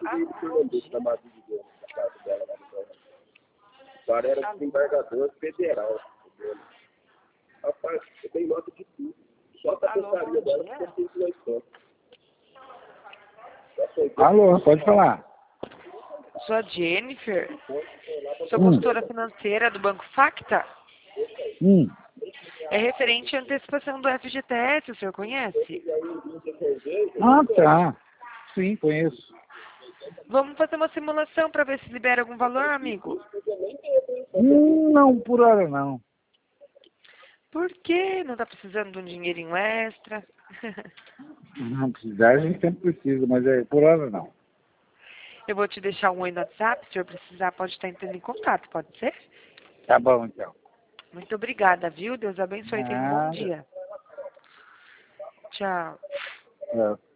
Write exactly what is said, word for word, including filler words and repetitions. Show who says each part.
Speaker 1: de Pernambuco, na Madrid de Deus, na casa dela lá no Brasil. O cara era desembargador federal. Rapaz, eu tenho nota de tudo. Só a secretaria dela que eu fiz na história.
Speaker 2: Alô, pode falar.
Speaker 3: Sou a Jennifer. Sou consultora hum. financeira do Banco Facta.
Speaker 2: Hum.
Speaker 3: É referente à antecipação do F G T S, o senhor conhece?
Speaker 2: Ah, tá. Sim, conheço.
Speaker 3: Vamos fazer uma simulação para ver se libera algum valor, amigo?
Speaker 2: Hum, não, por hora não.
Speaker 3: Por quê? Não está precisando de um dinheirinho extra?
Speaker 2: Não precisar, a gente sempre precisa, mas é, por hora não.
Speaker 3: Eu vou te deixar um oi no WhatsApp, se o senhor precisar pode estar entrando em contato, pode ser?
Speaker 2: Tá bom, então.
Speaker 3: Muito obrigada, viu? Deus abençoe e tenha um bom dia. Tchau.
Speaker 2: É.